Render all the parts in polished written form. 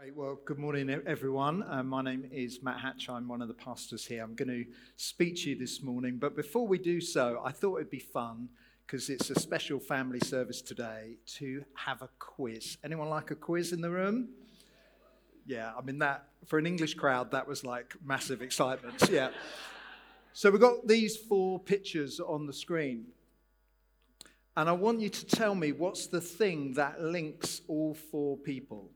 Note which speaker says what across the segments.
Speaker 1: Well, good morning, everyone. My name is Matt Hatch. I'm one of the pastors here. I'm going to speak to you this morning. But before we do so, I thought it'd be fun, because it's a special family service today, to have a quiz. Anyone like a quiz in the room? Yeah, I mean, that for an English crowd, that was like massive excitement. Yeah. So we've got these 4 pictures on the screen. And I want you to tell me what's the thing that links all 4 people.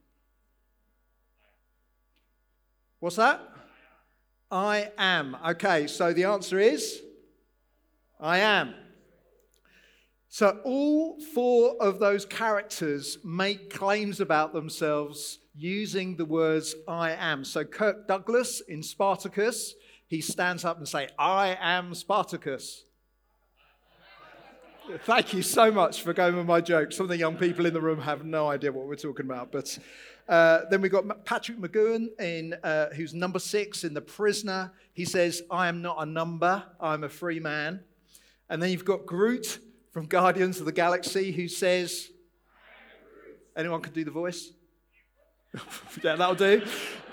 Speaker 1: What's that? I am. Okay, so the answer is I am. So all 4 of those characters make claims about themselves using the words I am. So Kirk Douglas in Spartacus, he stands up and says, I am Spartacus. Thank you so much for going with my joke. Some of the young people in the room have no idea what we're talking about. But then we've got Patrick McGowan, who's number 6 in The Prisoner. He says, I am not a number, I'm a free man. And then you've got Groot from Guardians of the Galaxy, who says, anyone can do the voice? Yeah, that'll do.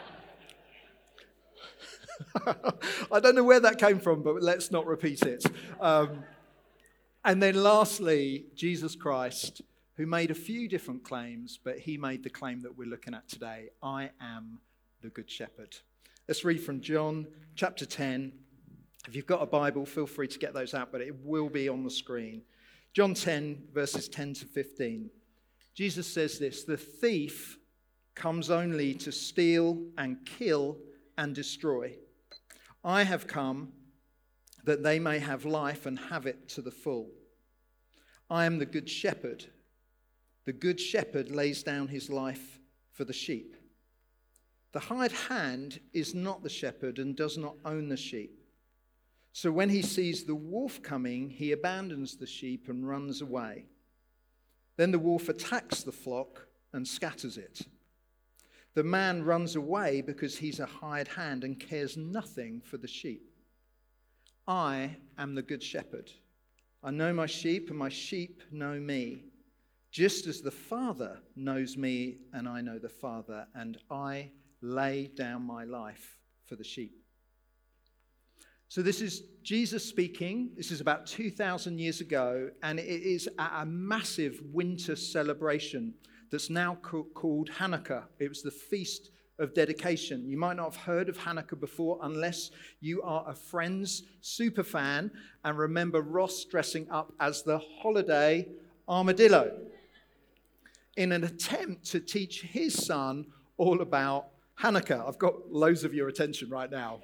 Speaker 1: I don't know where that came from, but let's not repeat it. And then lastly, Jesus Christ, who made a few different claims, but he made the claim that we're looking at today. I am the Good Shepherd. Let's read from John chapter 10. If you've got a Bible, feel free to get those out, but it will be on the screen. John 10, verses 10 to 15. Jesus says this, the thief comes only to steal and kill and destroy. I have come that they may have life and have it to the full. I am the good shepherd. The good shepherd lays down his life for the sheep. The hired hand is not the shepherd and does not own the sheep. So when he sees the wolf coming, he abandons the sheep and runs away. Then the wolf attacks the flock and scatters it. The man runs away because he's a hired hand and cares nothing for the sheep. I am the good shepherd. I know my sheep and my sheep know me. Just as the Father knows me and I know the Father, and I lay down my life for the sheep. So this is Jesus speaking. This is about 2,000 years ago, and it is a massive winter celebration that's now called Hanukkah. It was the Feast of Dedication. You might not have heard of Hanukkah before unless you are a Friends super fan and remember Ross dressing up as the holiday armadillo in an attempt to teach his son all about Hanukkah. I've got loads of your attention right now.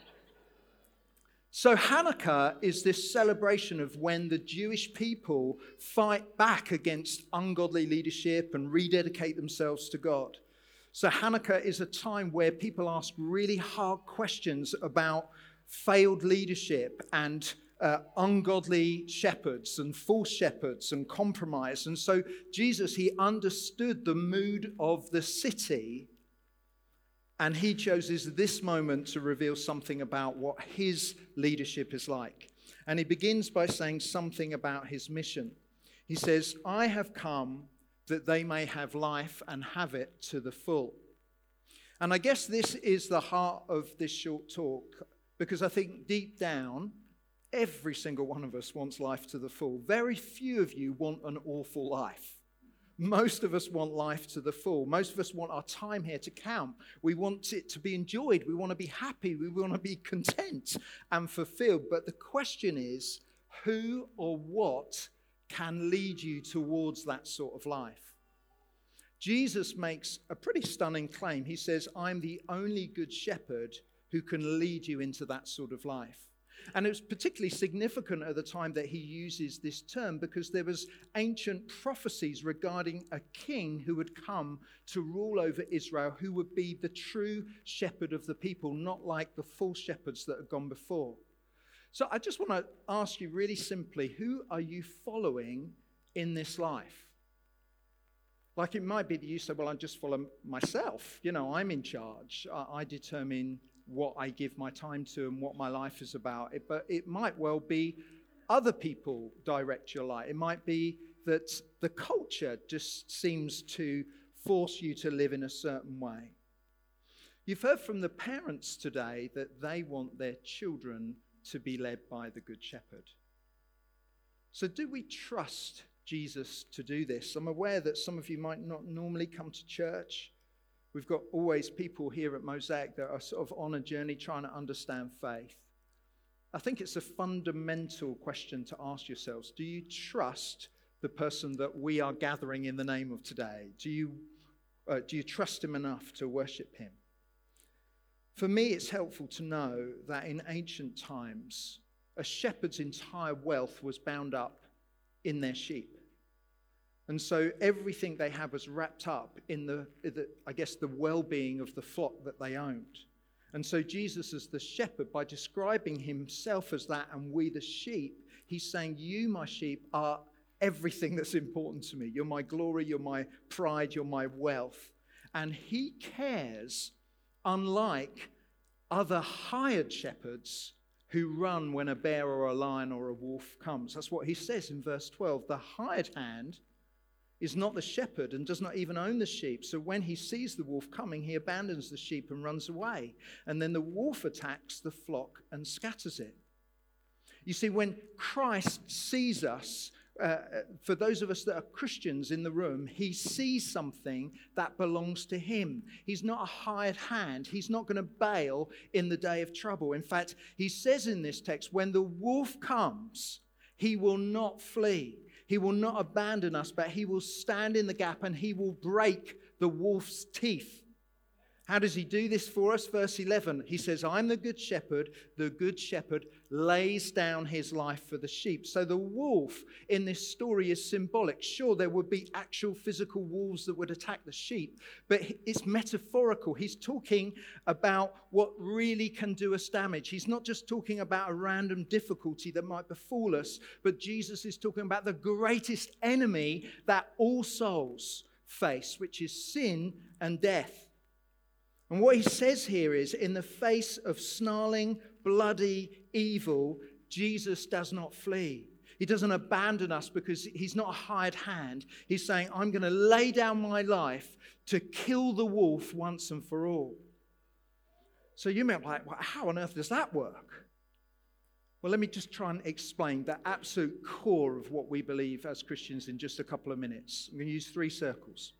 Speaker 1: So Hanukkah is this celebration of when the Jewish people fight back against ungodly leadership and rededicate themselves to God. So Hanukkah is a time where people ask really hard questions about failed leadership and ungodly shepherds and false shepherds and compromise. And so Jesus, he understood the mood of the city, and he chooses this moment to reveal something about what his leadership is like. And he begins by saying something about his mission. He says, I have come that they may have life and have it to the full. And I guess this is the heart of this short talk, because I think deep down, every single one of us wants life to the full. Very few of you want an awful life. Most of us want life to the full. Most of us want our time here to count. We want it to be enjoyed. We want to be happy. We want to be content and fulfilled. But the question is, who or what can lead you towards that sort of life? Jesus makes a pretty stunning claim. He says, I'm the only good shepherd who can lead you into that sort of life. And it was particularly significant at the time that he uses this term because there was ancient prophecies regarding a king who would come to rule over Israel, who would be the true shepherd of the people, not like the false shepherds that had gone before. So I just want to ask you really simply, who are you following in this life? Like it might be that you say, well, I just follow myself. You know, I'm in charge. I determine what I give my time to and what my life is about. But it might well be other people direct your life. It might be that the culture just seems to force you to live in a certain way. You've heard from the parents today that they want their children to be led by the Good Shepherd. So do we trust Jesus to do this? I'm aware that some of you might not normally come to church. We've got always people here at Mosaic that are sort of on a journey trying to understand faith. I think it's a fundamental question to ask yourselves. Do you trust the person that we are gathering in the name of today? Do you trust him enough to worship him? For me, it's helpful to know that in ancient times, a shepherd's entire wealth was bound up in their sheep. And so everything they had was wrapped up in the well-being of the flock that they owned. And so Jesus, as the shepherd, by describing himself as that and we the sheep, he's saying, you, my sheep, are everything that's important to me. You're my glory, you're my pride, you're my wealth. And he cares, unlike other hired shepherds who run when a bear or a lion or a wolf comes. That's what he says in verse 12. The hired hand is not the shepherd and does not even own the sheep. So when he sees the wolf coming, he abandons the sheep and runs away. And then the wolf attacks the flock and scatters it. You see, when Christ sees us, for those of us that are Christians in the room, he sees something that belongs to him. He's not a hired hand. He's not going to bail in the day of trouble. In fact, he says in this text, when the wolf comes, he will not flee. He will not abandon us, but he will stand in the gap and he will break the wolf's teeth. How does he do this for us? Verse 11, he says, I'm the good shepherd. The good shepherd lays down his life for the sheep. So the wolf in this story is symbolic. Sure, there would be actual physical wolves that would attack the sheep, but it's metaphorical. He's talking about what really can do us damage. He's not just talking about a random difficulty that might befall us, but Jesus is talking about the greatest enemy that all souls face, which is sin and death. And what he says here is, in the face of snarling, bloody evil, Jesus does not flee. He doesn't abandon us because he's not a hired hand. He's saying, I'm going to lay down my life to kill the wolf once and for all. So you may be like, well, how on earth does that work? Well, let me just try and explain the absolute core of what we believe as Christians in just a couple of minutes. I'm going to use 3 circles.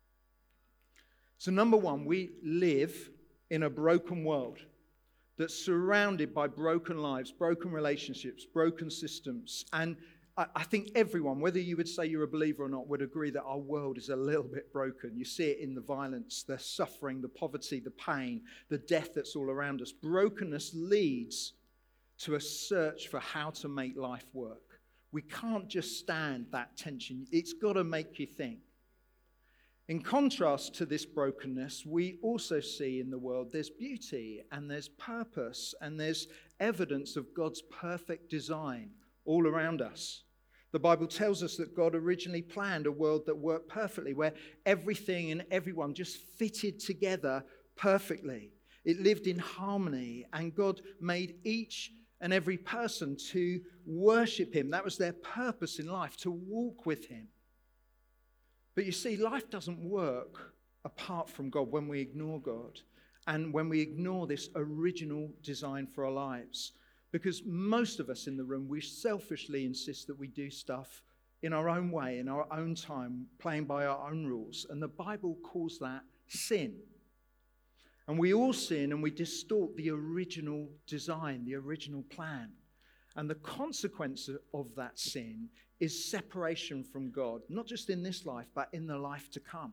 Speaker 1: So number one, we live in a broken world that's surrounded by broken lives, broken relationships, broken systems. And I think everyone, whether you would say you're a believer or not, would agree that our world is a little bit broken. You see it in the violence, the suffering, the poverty, the pain, the death that's all around us. Brokenness leads to a search for how to make life work. We can't just stand that tension. It's got to make you think. In contrast to this brokenness, we also see in the world there's beauty and there's purpose and there's evidence of God's perfect design all around us. The Bible tells us that God originally planned a world that worked perfectly, where everything and everyone just fitted together perfectly. It lived in harmony, and God made each and every person to worship him. That was their purpose in life, to walk with him. But you see, life doesn't work apart from God when we ignore God and when we ignore this original design for our lives. Because most of us in the room, we selfishly insist that we do stuff in our own way, in our own time, playing by our own rules. And the Bible calls that sin. And we all sin and we distort the original design, the original plan. And the consequence of that sin is separation from God, not just in this life, but in the life to come.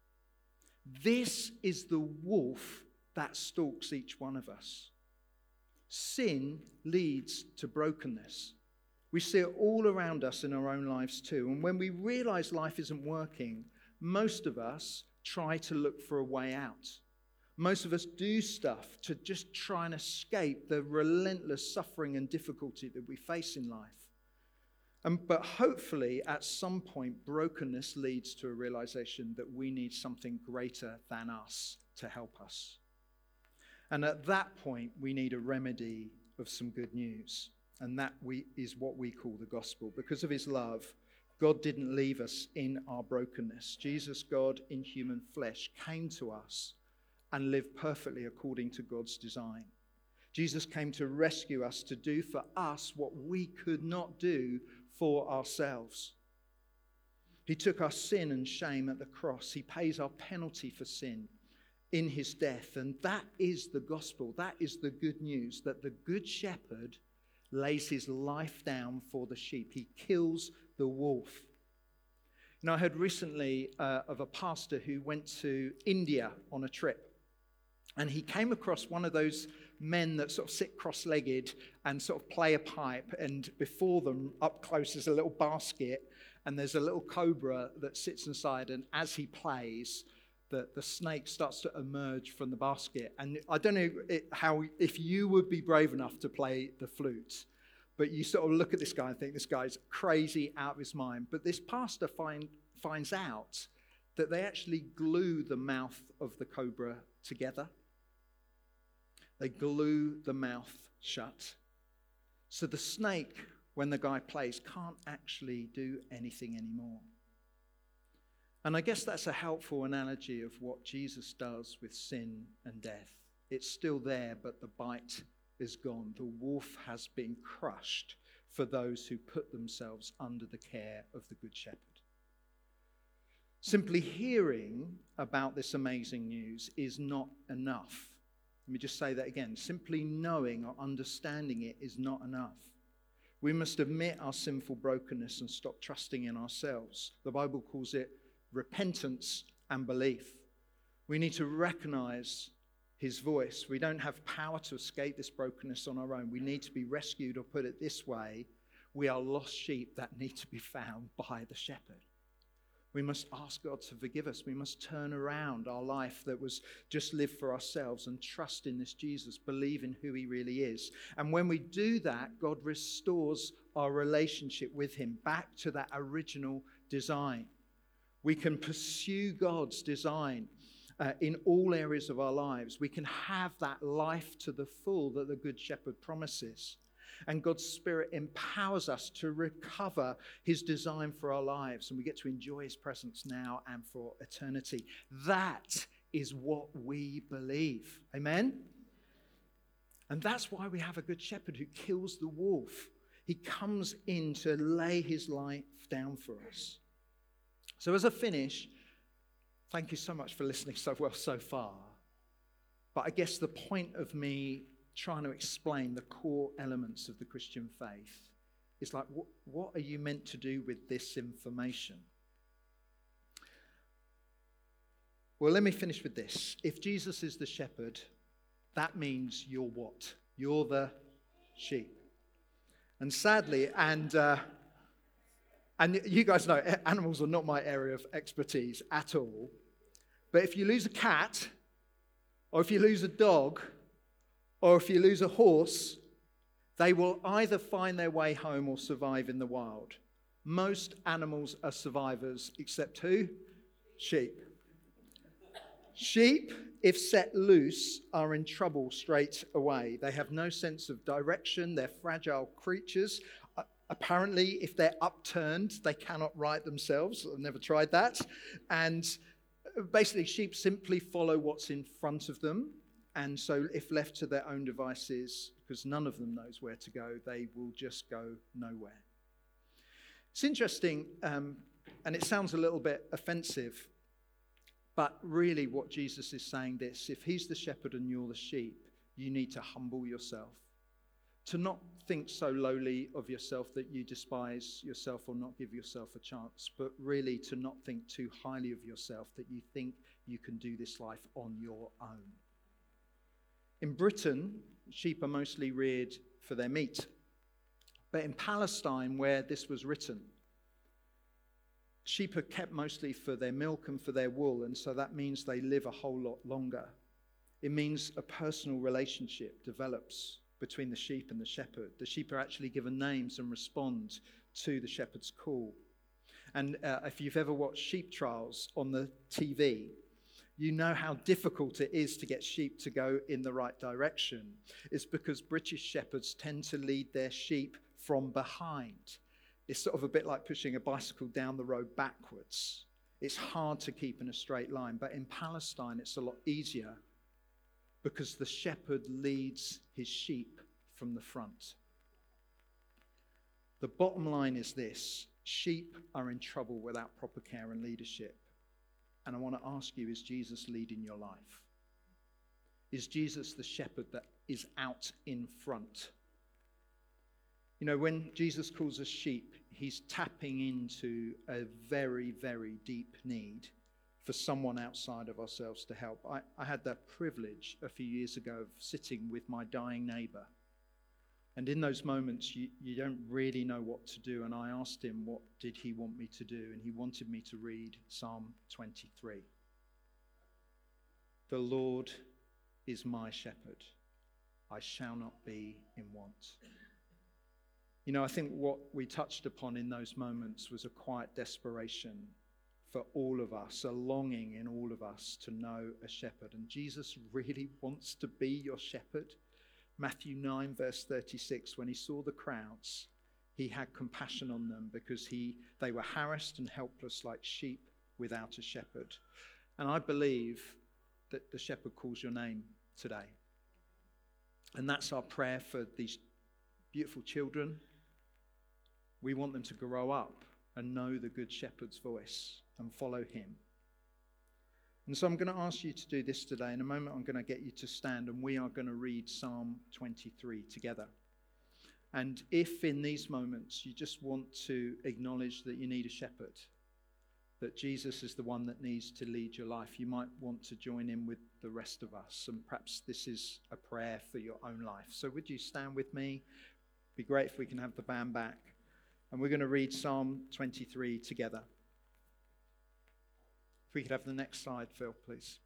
Speaker 1: This is the wolf that stalks each one of us. Sin leads to brokenness. We see it all around us in our own lives too. And when we realize life isn't working, most of us try to look for a way out. Most of us do stuff to just try and escape the relentless suffering and difficulty that we face in life. But hopefully, at some point, brokenness leads to a realization that we need something greater than us to help us. And at that point, we need a remedy of some good news. And that is what we call the gospel. Because of his love, God didn't leave us in our brokenness. Jesus, God in human flesh, came to us and live perfectly according to God's design. Jesus came to rescue us, to do for us what we could not do for ourselves. He took our sin and shame at the cross. He pays our penalty for sin in his death. And that is the gospel. That is the good news, that the good shepherd lays his life down for the sheep. He kills the wolf. I heard recently of a pastor who went to India on a trip. And he came across one of those men that sort of sit cross-legged and sort of play a pipe. And before them, up close, is a little basket. And there's a little cobra that sits inside. And as he plays, the snake starts to emerge from the basket. And I don't know if you would be brave enough to play the flute. But you sort of look at this guy and think this guy's crazy, out of his mind. But this pastor finds out that they actually glue the mouth of the cobra together. They glue the mouth shut. So the snake, when the guy plays, can't actually do anything anymore. And I guess that's a helpful analogy of what Jesus does with sin and death. It's still there, but the bite is gone. The wolf has been crushed for those who put themselves under the care of the Good Shepherd. Simply hearing about this amazing news is not enough. Let me just say that again. Simply knowing or understanding it is not enough. We must admit our sinful brokenness and stop trusting in ourselves. The Bible calls it repentance and belief. We need to recognize his voice. We don't have power to escape this brokenness on our own. We need to be rescued, or put it this way, we are lost sheep that need to be found by the shepherd. We must ask God to forgive us. We must turn around our life that was just lived for ourselves and trust in this Jesus, believe in who he really is. And when we do that, God restores our relationship with him back to that original design. We can pursue God's design in all areas of our lives. We can have that life to the full that the Good Shepherd promises. And God's Spirit empowers us to recover his design for our lives. And we get to enjoy his presence now and for eternity. That is what we believe. Amen? And that's why we have a Good Shepherd who kills the wolf. He comes in to lay his life down for us. So as I finish, thank you so much for listening so well so far. But I guess the point of me trying to explain the core elements of the Christian faith is like, what are you meant to do with this information? Well, let me finish with this. If Jesus is the shepherd, that means you're what? You're the sheep. And sadly, and you guys know, animals are not my area of expertise at all. But if you lose a cat, or if you lose a dog, or if you lose a horse, they will either find their way home or survive in the wild. Most animals are survivors, except who? Sheep. Sheep, if set loose, are in trouble straight away. They have no sense of direction. They're fragile creatures. Apparently, if they're upturned, they cannot right themselves. I've never tried that. And basically, sheep simply follow what's in front of them. And so if left to their own devices, because none of them knows where to go, they will just go nowhere. It's interesting, and it sounds a little bit offensive, but really what Jesus is saying this: if he's the shepherd and you're the sheep, you need to humble yourself. To not think so lowly of yourself that you despise yourself or not give yourself a chance, but really to not think too highly of yourself that you think you can do this life on your own. In Britain, sheep are mostly reared for their meat. But in Palestine, where this was written, sheep are kept mostly for their milk and for their wool, and so that means they live a whole lot longer. It means a personal relationship develops between the sheep and the shepherd. The sheep are actually given names and respond to the shepherd's call. And if you've ever watched sheep trials on the TV, you know how difficult it is to get sheep to go in the right direction. It's because British shepherds tend to lead their sheep from behind. It's sort of a bit like pushing a bicycle down the road backwards. It's hard to keep in a straight line, but in Palestine it's a lot easier because the shepherd leads his sheep from the front. The bottom line is this: sheep are in trouble without proper care and leadership. And I want to ask you, is Jesus leading your life? Is Jesus the shepherd that is out in front? You know, when Jesus calls us sheep, he's tapping into a very, very deep need for someone outside of ourselves to help. I had that privilege a few years ago of sitting with my dying neighbour. And in those moments, you don't really know what to do. And I asked him, what did he want me to do? And he wanted me to read Psalm 23. The Lord is my shepherd. I shall not be in want. You know, I think what we touched upon in those moments was a quiet desperation for all of us, a longing in all of us to know a shepherd. And Jesus really wants to be your shepherd. Matthew 9, verse 36, when he saw the crowds, he had compassion on them because they were harassed and helpless like sheep without a shepherd. And I believe that the shepherd calls your name today. And that's our prayer for these beautiful children. We want them to grow up and know the Good Shepherd's voice and follow him. And so I'm going to ask you to do this today. In a moment, I'm going to get you to stand and we are going to read Psalm 23 together. And if in these moments you just want to acknowledge that you need a shepherd, that Jesus is the one that needs to lead your life, you might want to join in with the rest of us. And perhaps this is a prayer for your own life. So would you stand with me? It'd be great if we can have the band back. And we're going to read Psalm 23 together. If we could have the next slide, Phil, please.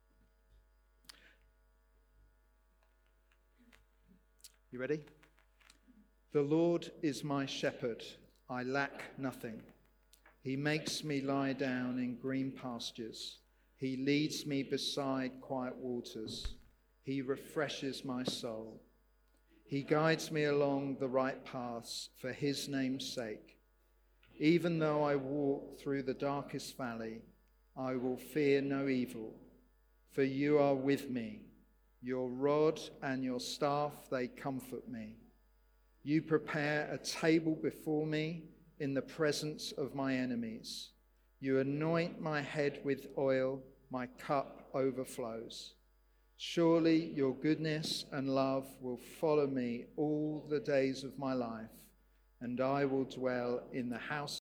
Speaker 1: You ready? The Lord is my shepherd. I lack nothing. He makes me lie down in green pastures. He leads me beside quiet waters. He refreshes my soul. He guides me along the right paths for his name's sake. Even though I walk through the darkest valley, I will fear no evil, for you are with me. Your rod and your staff, they comfort me. You prepare a table before me in the presence of my enemies. You anoint my head with oil, my cup overflows. Surely your goodness and love will follow me all the days of my life, and I will dwell in the house